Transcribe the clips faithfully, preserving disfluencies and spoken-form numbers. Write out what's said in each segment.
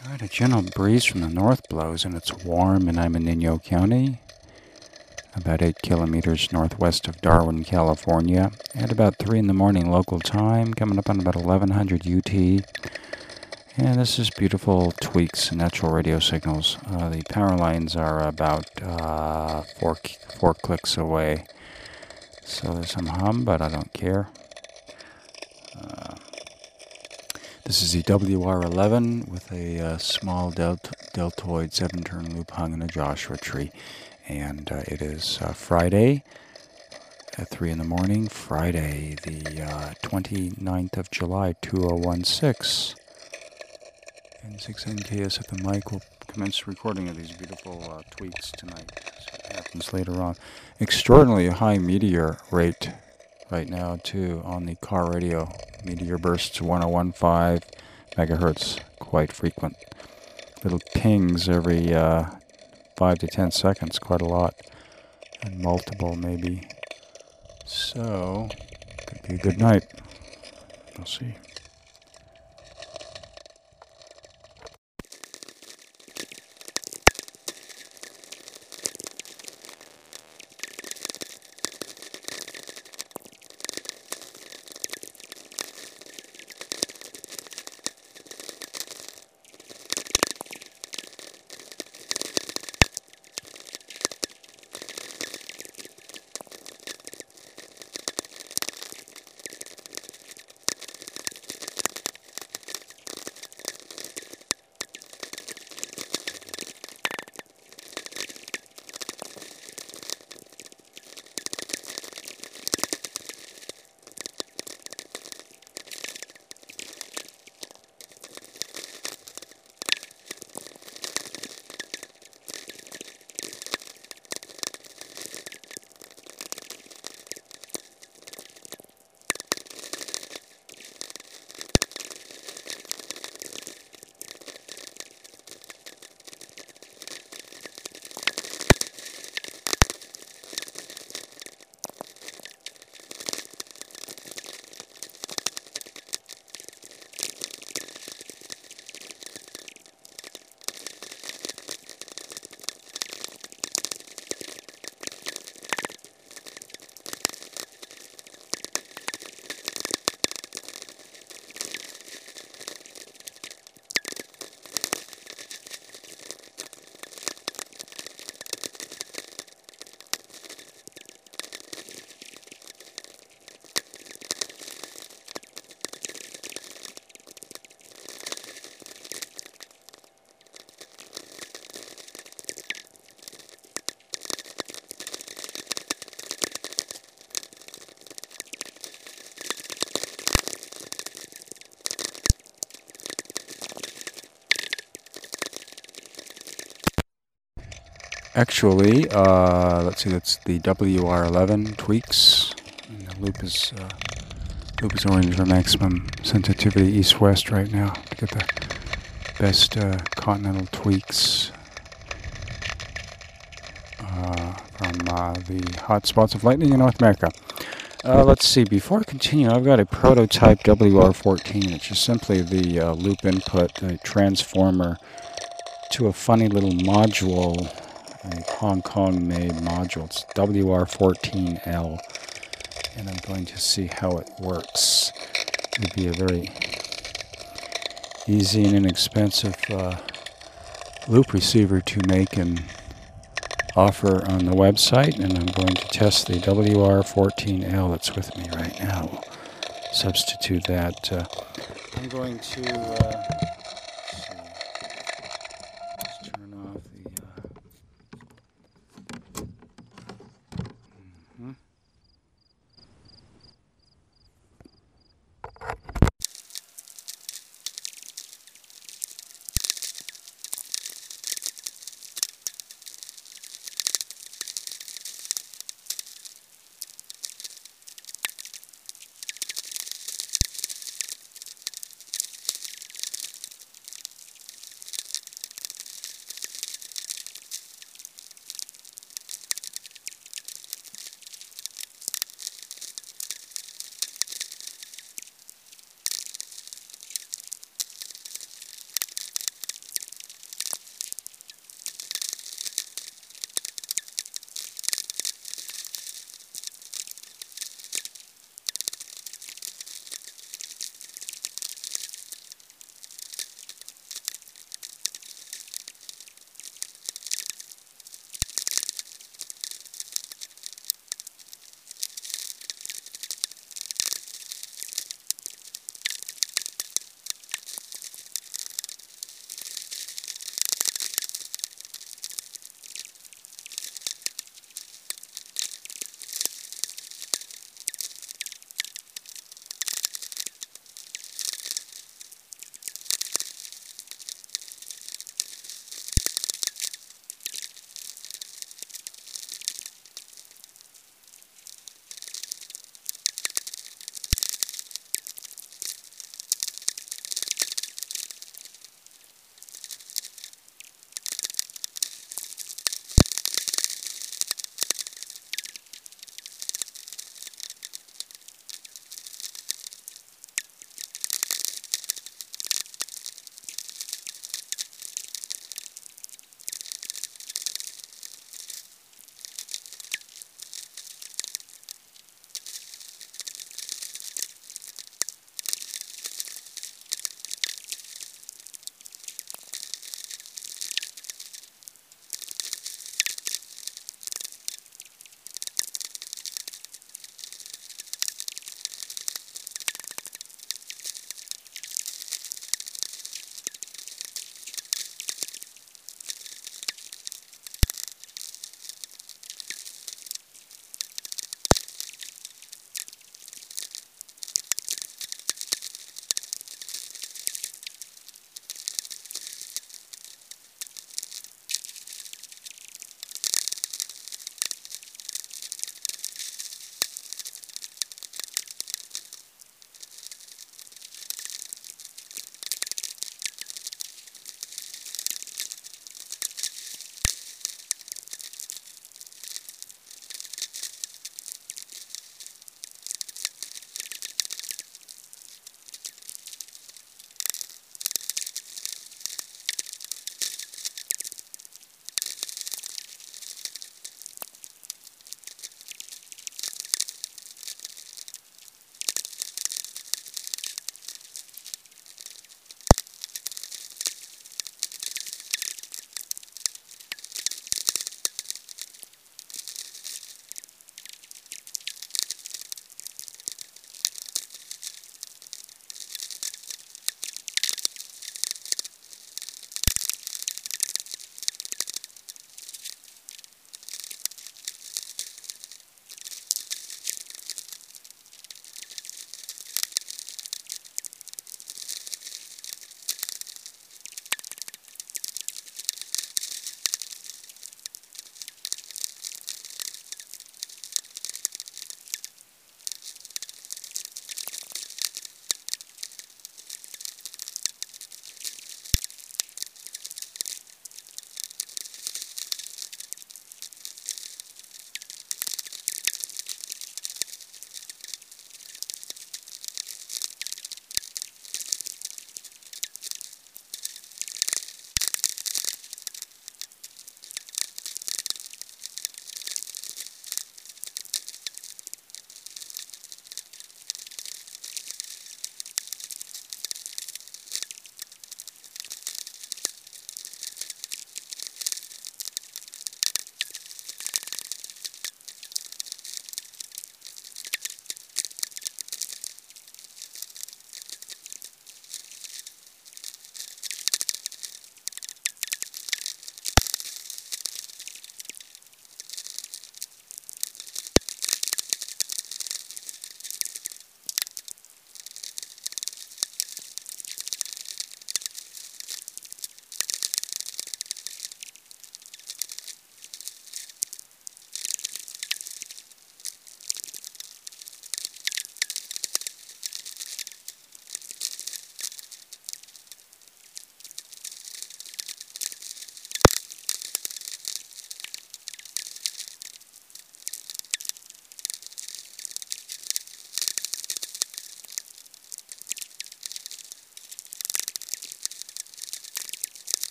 All right, a gentle breeze from the north blows, and it's warm, and I'm in Inyo County, about eight kilometers northwest of Darwin, California, at about three in the morning local time, coming up on about eleven hundred U T. And this is beautiful Tweaks natural radio signals. Uh, the power lines are about uh, four, four clicks away. So there's some hum, but I don't care. Uh, this is the W R eleven with a uh, small delt deltoid seven-turn loop hung in a Joshua tree. And uh, it is uh, Friday at three in the morning, Friday the uh, twenty-ninth of July, two oh one six. And six N K S at the mic will commence recording of these beautiful uh, tweaks tonight. See what happens later on. Extraordinarily high meteor rate right now, too, on the car radio. Meteor bursts one oh one point five megahertz, quite frequent. Little pings every uh, five to ten seconds, quite a lot. And multiple, maybe. So, could be a good night. We'll see. Actually, uh, let's see, that's the W R eleven tweaks. And the loop is uh, loop is oriented for maximum sensitivity east-west right now to get the best uh, continental tweaks uh, from uh, the hot spots of lightning in North America. Uh, let's see, before I continue, I've got a prototype W R fourteen. It's just simply the uh, loop input, a transformer to a funny little module, a Hong Kong-made module. It's W R fourteen L, and I'm going to see how it works. It would be a very easy and inexpensive uh, loop receiver to make and offer on the website, and I'm going to test the W R fourteen L that's with me right now. We'll substitute that. Uh, I'm going to uh, let's see. Let's turn off the uh, mhm.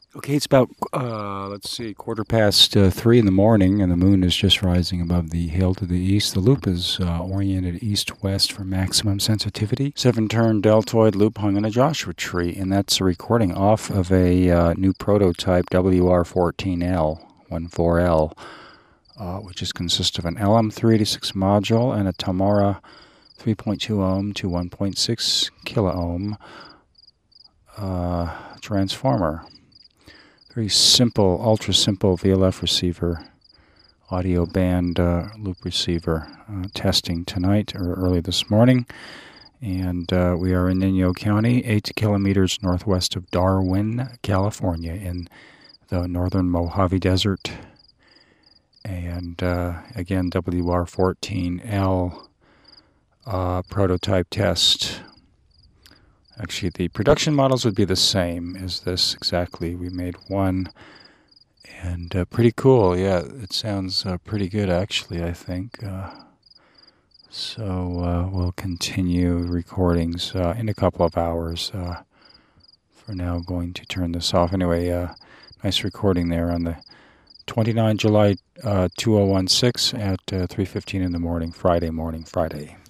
Okay, it's about, uh, let's see, quarter past uh, three in the morning, and the moon is just rising above the hill to the east. The loop is uh, oriented east-west for maximum sensitivity. Seven-turn deltoid loop hung in a Joshua tree, and that's a recording off of a uh, new prototype W R fourteen L, fourteen L, uh, which is consists of an L M three eighty-six module and a Tamara three point two ohm to one point six kilo ohm uh, transformer. Very simple, ultra simple V L F receiver, audio band uh, loop receiver, uh, testing tonight or early this morning. And uh, we are in Inyo County, eight kilometers northwest of Darwin, California, in the northern Mojave Desert. And uh, again, W R fourteen L uh, prototype test. Actually, the production models would be the same as this exactly. We made one, and uh, pretty cool. Yeah, it sounds uh, pretty good, actually, I think. Uh, so uh, we'll continue recordings uh, in a couple of hours. Uh, for now, going to turn this off. Anyway, uh, nice recording there on the twenty-ninth of July, uh, two thousand sixteen at uh, three fifteen in the morning, Friday morning, Friday.